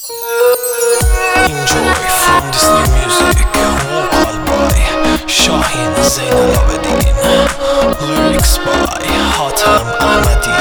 Enjoy from this new music, vocal by Shahin Zainal Abidin, lyrics by Hatem Ahmadi.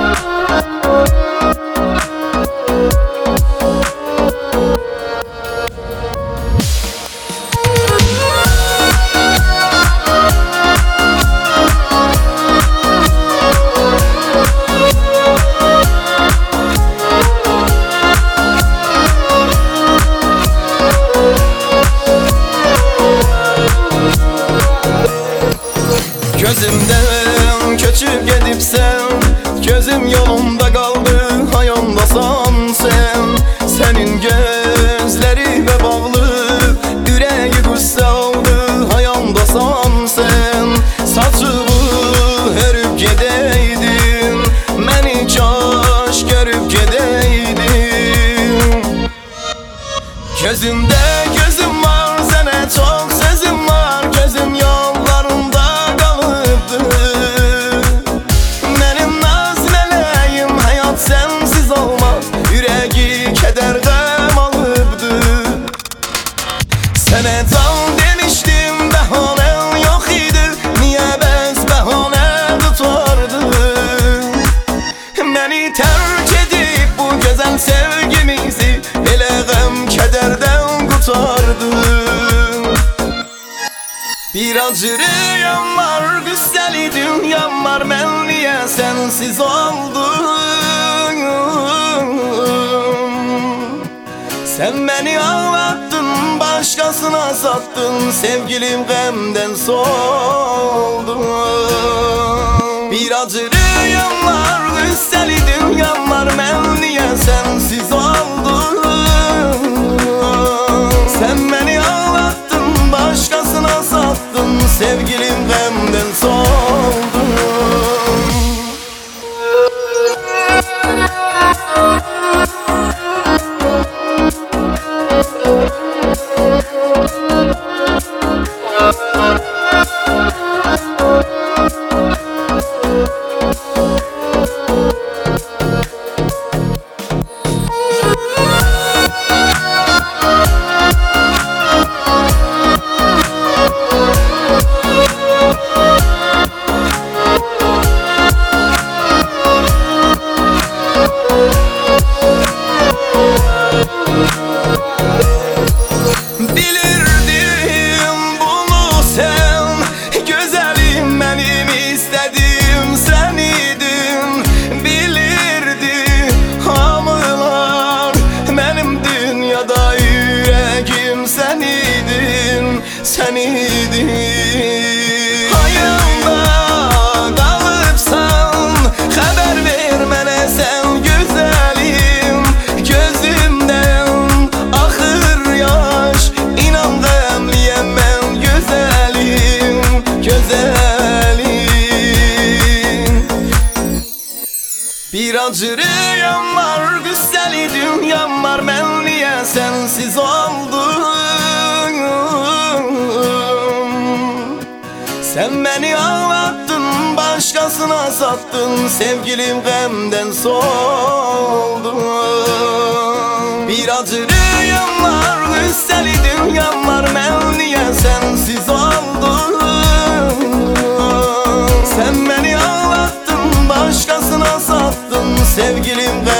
Gözümden köçüp gedipsen, gözüm yolunda kaldı, hayondasan sen. Senin gözlerine bağlı, yüreği qüssə aldı, hayondasan sen. Saçımı hörüp gedeydin, məni kaş görüp gedeydin. Gözümde gözüm var, sənə çok sözüm var, gözüm yollarında kalıbdı. Benim naz mələyim, hayat sensiz olmaz, yüreği kederden alıbdı. Sənə can demiştim, bəhanən yok idi, niye bəs bəhanə tutardı? Beni terk edip bu güzel sevgimizi elə gəm kederden kurtardı. Bir acırıyam var, güzel dünyam var, ben niye sensiz oldum? Sen beni ağlattın, başkasına sattın, sevgilim gemden soldu. Bir acırıyam var, güzel dünyam var, ben niye sensiz oldum? Sen beni ağlattın, başkasına sattın, sevgilim gemden soldu. Bilirdim bunu sen, güzelim benim istediğim sen idin. Bilirdi hamılar, benim dünyada yüreğim sen idin, sen idin. Hayalda kalıpsan, haber ver mənə sen güzelim. Gözümden akır yaş, inan qəmliyəm mən güzelim, güzelim. Bir acırıyam var, güzel dünyam var, ben niye sensiz oldum? Sen beni ağlattın, başkasına sattın, sevgilim gemden soldu. Bir acırıyam var, güzel dünyam var, ben niye sensiz oldum? Sen beni ağlattın, başkasına sattın, sevgilim gemden